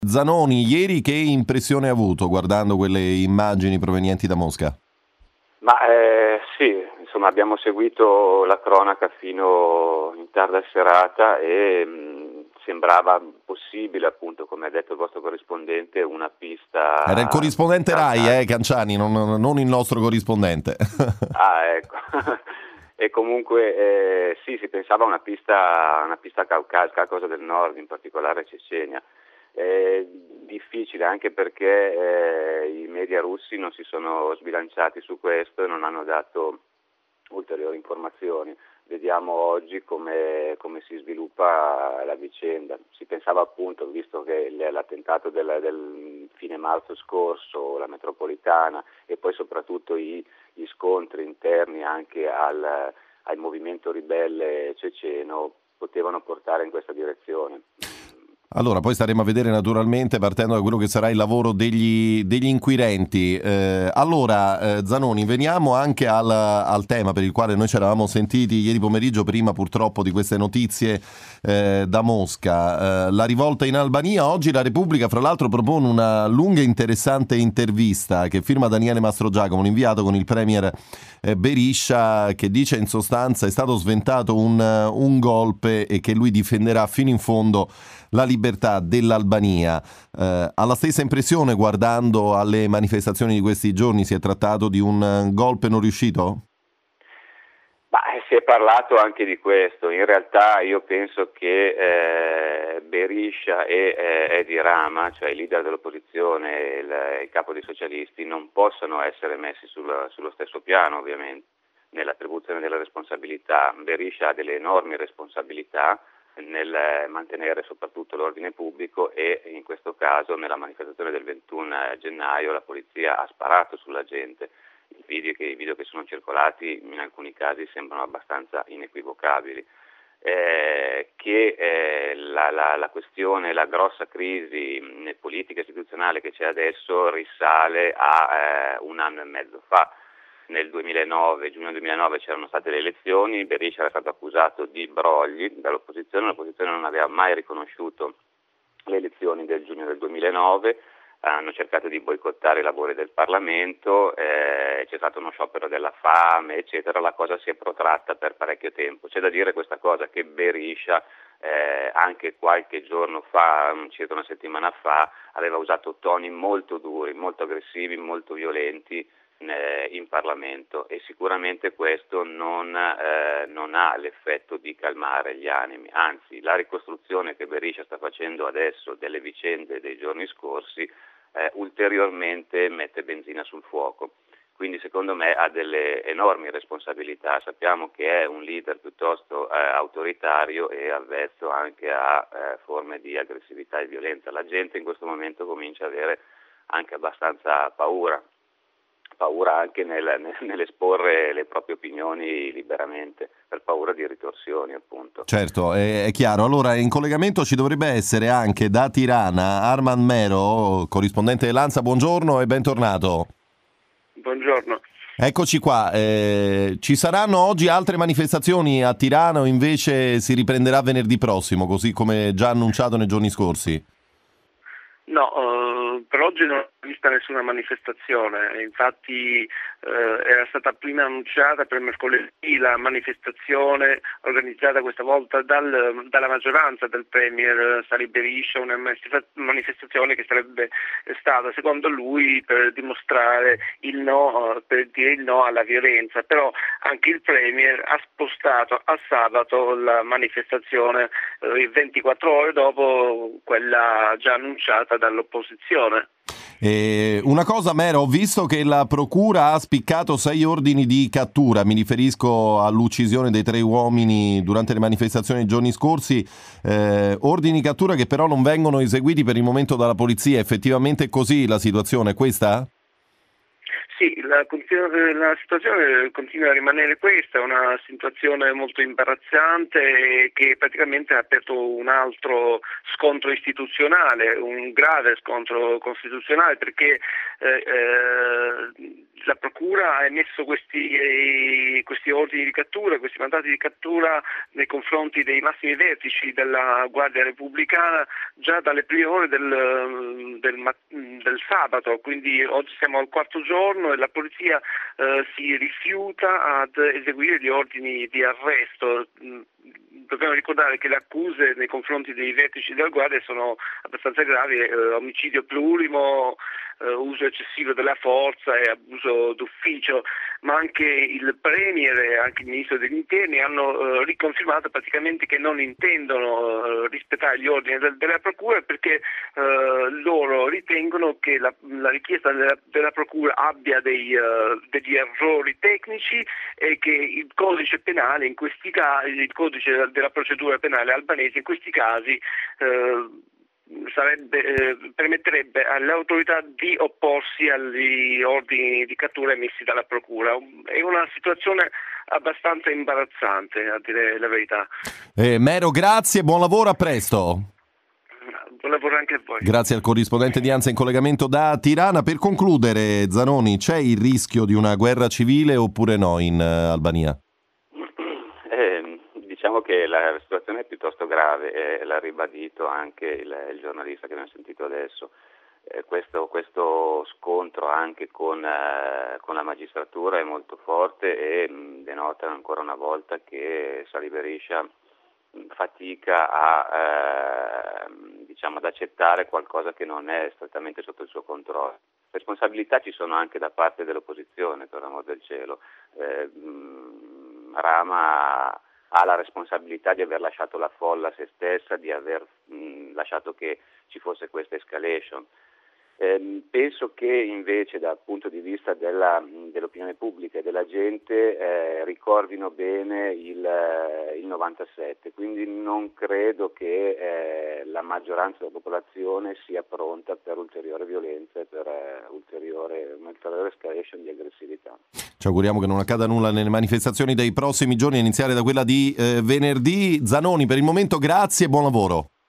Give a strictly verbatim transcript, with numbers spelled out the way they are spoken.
Zanoni, ieri che impressione hai avuto guardando quelle immagini provenienti da Mosca? Ma eh, sì, insomma abbiamo seguito la cronaca fino in tarda serata e mh, sembrava possibile, appunto, come ha detto il vostro corrispondente, una Era il pista corrispondente Rai, caucasica. eh, Canciani, non, non il nostro corrispondente. Ah, ecco. E comunque eh, sì, si pensava a una pista, una pista caucasica, qualcosa del nord, in particolare Cecenia. È difficile anche perché eh, i media russi non si sono sbilanciati su questo e non hanno dato ulteriori informazioni. Vediamo oggi come, come si sviluppa la vicenda. Si pensava, appunto, visto che l'attentato del, del fine marzo scorso, la metropolitana e poi soprattutto i, gli scontri interni anche al, al movimento ribelle ceceno potevano portare in questa direzione. Allora, poi staremo a vedere naturalmente partendo da quello che sarà il lavoro degli, degli inquirenti. Eh, allora, eh, Zanoni, veniamo anche al, al tema per il quale noi ci eravamo sentiti ieri pomeriggio, prima purtroppo di queste notizie eh, da Mosca. Eh, la rivolta in Albania. Oggi la Repubblica, fra l'altro, propone una lunga e interessante intervista che firma Daniele Mastrogiacomo, un inviato con il premier eh, Berisha, che dice in sostanza è stato sventato un, un golpe e che lui difenderà fino in fondo la libertà dell'Albania. Eh, ha la stessa impressione guardando alle manifestazioni di questi giorni? Si è trattato di un uh, golpe non riuscito? Ma si è parlato anche di questo. In realtà io penso che eh, Berisha e eh, Edi Rama, cioè il leader dell'opposizione e il, il capo dei socialisti, non possano essere messi sul, sullo stesso piano, ovviamente, nell'attribuzione delle responsabilità. Berisha ha delle enormi responsabilità nel mantenere soprattutto l'ordine pubblico e in questo caso nella manifestazione del ventuno gennaio la polizia ha sparato sulla gente. I video che, i video che sono circolati in alcuni casi sembrano abbastanza inequivocabili. Eh, che eh, la, la, la questione, la grossa crisi mh, politica e istituzionale che c'è adesso risale a eh, un anno e mezzo fa. Nel duemilanove, giugno duemilanove c'erano state le elezioni, Berisha era stato accusato di brogli dall'opposizione, l'opposizione non aveva mai riconosciuto le elezioni del giugno del duemilanove, hanno cercato di boicottare i lavori del Parlamento, eh, c'è stato uno sciopero della fame, eccetera, la cosa si è protratta per parecchio tempo. C'è da dire questa cosa, che Berisha eh, anche qualche giorno fa, circa una settimana fa, aveva usato toni molto duri, molto aggressivi, molto violenti in Parlamento e sicuramente questo non, eh, non ha l'effetto di calmare gli animi, anzi la ricostruzione che Berisha sta facendo adesso delle vicende dei giorni scorsi eh, ulteriormente mette benzina sul fuoco. Quindi secondo me ha delle enormi responsabilità, sappiamo che è un leader piuttosto eh, autoritario e avvezzo anche a eh, forme di aggressività e violenza. La gente in questo momento comincia ad avere anche abbastanza paura. paura anche nel, nell'esporre le proprie opinioni liberamente, per paura di ritorsioni, appunto. Certo, è, è chiaro. Allora, in collegamento ci dovrebbe essere anche da Tirana Arman Mero, corrispondente dell'Ansa. Buongiorno e bentornato. Buongiorno. Eccoci qua. Eh, ci saranno oggi altre manifestazioni a Tirana o invece si riprenderà venerdì prossimo, così come già annunciato nei giorni scorsi? No, uh, per oggi non ho vista nessuna manifestazione, infatti uh, era stata prima annunciata per mercoledì la manifestazione organizzata questa volta dal, dalla maggioranza del premier Sali Berisha, una manifestazione che sarebbe stata secondo lui per dimostrare il no, uh, per dire il no alla violenza, però anche il premier ha spostato a sabato la manifestazione uh, ventiquattro ore dopo quella già annunciata dall'opposizione. Eh, una cosa, Mero, ho visto che la procura ha spiccato sei ordini di cattura, mi riferisco all'uccisione dei tre uomini durante le manifestazioni dei giorni scorsi, eh, ordini di cattura che però non vengono eseguiti per il momento dalla polizia. Effettivamente è così la situazione, è questa? Sì, la, la situazione continua a rimanere questa, è una situazione molto imbarazzante che praticamente ha aperto un altro scontro istituzionale, un grave scontro costituzionale, perché eh, eh, la Procura ha emesso questi, eh, questi ordini di cattura, questi mandati di cattura nei confronti dei massimi vertici della Guardia Repubblicana già dalle prime ore del, del, del sabato, quindi oggi siamo al quarto giorno e la polizia eh, si rifiuta ad eseguire gli ordini di arresto. Dobbiamo ricordare che le accuse nei confronti dei vertici della Guardia sono abbastanza gravi, eh, omicidio plurimo, eh, uso eccessivo della forza e abuso d'ufficio, ma anche il Premier e anche il Ministro degli Interni hanno eh, riconfermato praticamente che non intendono eh, rispettare gli ordini del, della Procura, perché eh, loro ritengono che la, la richiesta della, della Procura abbia dei, uh, degli errori tecnici e che il codice penale in questi casi, il codice della procedura penale albanese in questi casi eh, sarebbe, eh, permetterebbe alle autorità di opporsi agli ordini di cattura emessi dalla Procura. È una situazione abbastanza imbarazzante, a dire la verità. Eh, Mero, grazie, buon lavoro, a presto. Buon lavoro anche a voi. Grazie al corrispondente di ANSA in collegamento da Tirana. Per concludere, Zanoni, c'è il rischio di una guerra civile oppure no in uh, Albania? Eh, diciamo che la situazione è piuttosto grave e l'ha ribadito anche il, il giornalista che abbiamo sentito adesso. Eh, questo, questo scontro anche con, eh, con la magistratura è molto forte e mh, denota ancora una volta che Sali Berisha fatica a eh, diciamo ad accettare qualcosa che non è strettamente sotto il suo controllo. Responsabilità ci sono anche da parte dell'opposizione, per l'amor del cielo. Eh, Rama ha la responsabilità di aver lasciato la folla a se stessa, di aver mh, lasciato che ci fosse questa escalation. Eh, penso che invece dal punto di vista della, dell'opinione pubblica e della gente eh, ricordino bene il, eh, il novantasette, quindi non credo che eh, la maggioranza della popolazione sia pronta per ulteriore violenza e per eh, ulteriore, un'ulteriore escalation di aggressività. Ci auguriamo che non accada nulla nelle manifestazioni dei prossimi giorni, a iniziare da quella di eh, venerdì. Zanoni, per il momento grazie e buon lavoro.